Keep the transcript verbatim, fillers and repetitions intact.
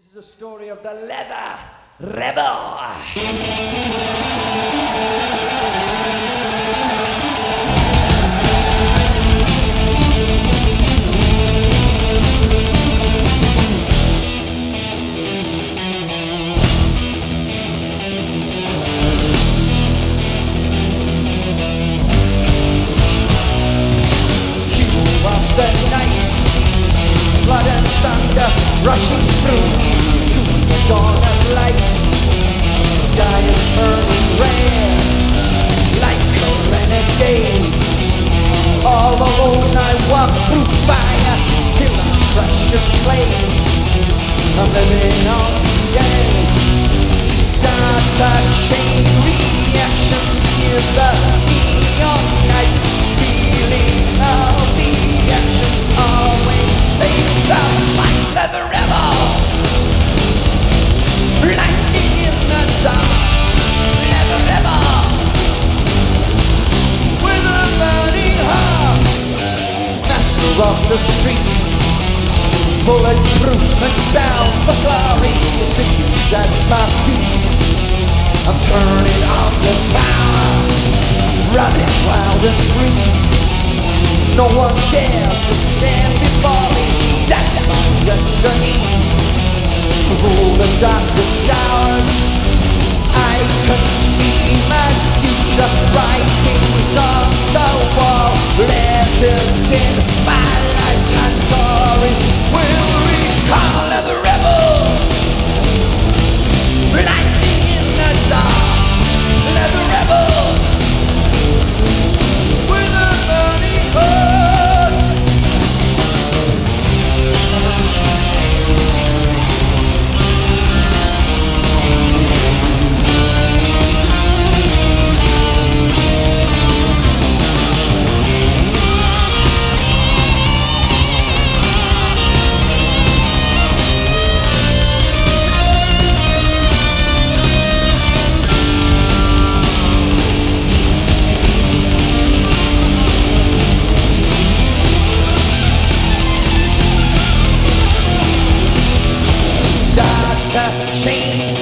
is the story of the Leather Rebel. Blood and thunder rushing through to the dawn of light. The sky is turning red like a renegade. All alone I walk through fire till I'm fresh and blaze. I'm living on the edge. Start chain reaction sears the neon night, stealing all the action. Always takes the white leather rebel, blinding in the dark. Leather rebel with a burning heart, master of the streets, bulletproof and bound for glory. The city's at my feet. I'm turning on the power, running wild and free. No one dares to stand before me. That's my destiny, to rule the darkest hours. I can see my future writings on the wall. Legend in my lifetime stories will recall the rebel, lightning in the dark. Leather rebel with a burning heart. Chain